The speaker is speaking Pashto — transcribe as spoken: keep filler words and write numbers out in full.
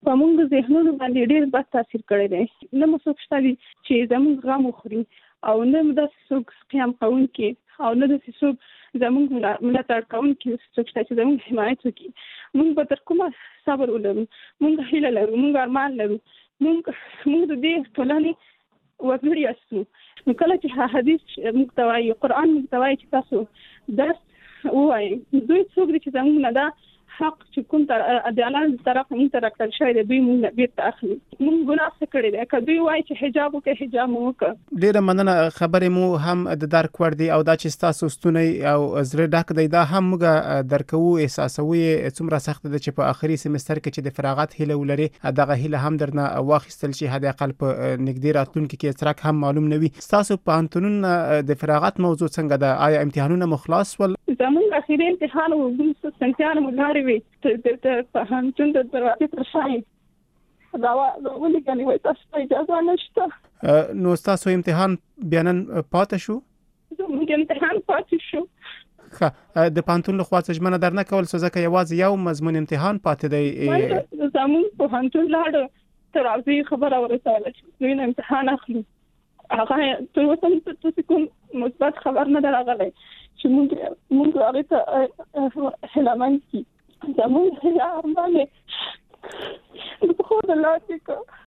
په موږ ذهنونو باندې ډېر بد تاثیر کړی دی. نه مو څوک شته دي چې زموږ غم وخوري او نه داسې څوک قیام کوونکي او نه داسې څوک زموږ ملاتړ کوونکي څوک شته چې زموږ حمایت وکړي. موږ به تر کومه صبر ولرو، موږ هیله لرو، موږ ارمان لرو، موږ موږ د دې ټولنې وګړي یاستو. نو کله چې حدیث موږ ته وایي، قرآن موږ ته وایي چې تاسو درس ووایئ، دوی څوک دي چې زموږ نه دا حق چې کوم تر د الله طرف موږ ته راکړل شوی دی دوی موږ نه بیرته اخلي. موږ ګناه څه کړی دی؟ که دوی وایي چې حجاب وکړئ حجاب مو وکړه. ډېره مننه، خبرې مو هم د درک وړ دي او دا چې ستاسو ستونی او زړه ډک دی دا هم موږ درکوو، احساسوو یې څومره سخت ده چې په آخري سمستر کې چې د فراغت هیله ولري دغه هیله هم درنه واخیستل شي، حد اقل په نږدې راتلونکي کې څرک هم معلوم نه وي. ستاسو پوهنتونون د فراغت موضوع څنګه ده؟ آیا امتحانونه مو خلاص ول؟ زموږ اخري امتحان و بل سنتیان مو لارې وي ته پوهنتون د دروازې تر شا دا ولې ګنې وایي تاسو ته اجازه نشته. نو ستاسو امتحان بیا نن پاتې شو؟ زموږ امتحان پاتې شو. ښه، د پوهنتون لخوا څه ژمنه درنه کول څه ځکه یوازې یو مضمون امتحان پاتې دی؟ زموږ پوهنتون لاړه تر راځي خبره ورسوله چې دوی نه امتحان اخلي. هغه تر اوسه تاسو کوم مثبت خبر نه راغلی چې موږ موږ هغې ته هیله مند کړي. زموږ هیله ارمان یې د پښو د لاس یې کړ.